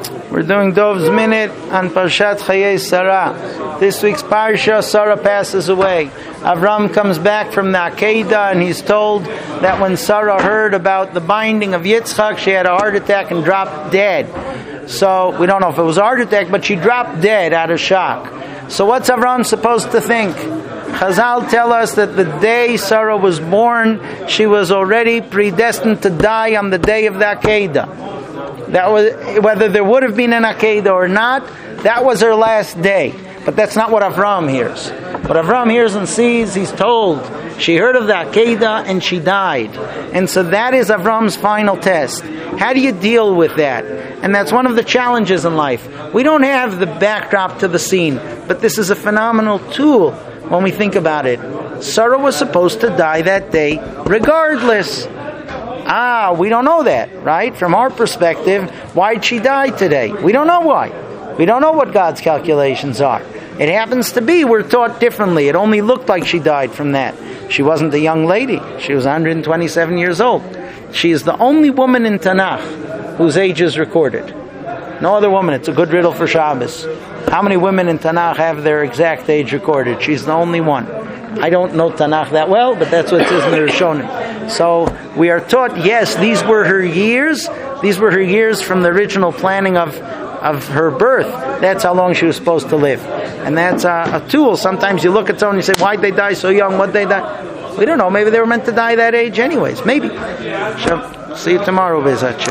We're doing Dov's Minute on Parshat Chayei Sarah. This week's Parsha, Sarah passes away. Avram comes back from the Akedah, and he's told that when Sarah heard about the binding of Yitzchak, she had a heart attack and dropped dead. So, we don't know if it was a heart attack, but she dropped dead out of shock. So what's Avram supposed to think? Chazal tell us that the day Sarah was born, she was already predestined to die on the day of the Akedah. That was, whether there would have been an Akedah or not, that was her last day. But that's not what Avram hears. What Avram hears and sees, he's told, she heard of the Akedah and she died. And so that is Avram's final test. How do you deal with that? And that's one of the challenges in life. We don't have the backdrop to the scene, but this is a phenomenal tool when we think about it. Sarah was supposed to die that day regardless. We don't know that, right? From our perspective, why'd she die today? We don't know why. We don't know what God's calculations are. It happens to be we're taught differently. It only looked like she died from that. She wasn't a young lady. She was 127 years old. She is the only woman in Tanakh whose age is recorded. No other woman. It's a good riddle for Shabbos. How many women in Tanakh have their exact age recorded? She's the only one. I don't know Tanakh that well, but that's what it says in the Rishonim. So we are taught, yes, these were her years. These were her years from the original planning of her birth. That's how long she was supposed to live. And that's a tool. Sometimes you look at someone and you say, why'd they die so young? What'd they die? We don't know. Maybe they were meant to die that age anyways. Maybe. So, see you tomorrow, Bezat.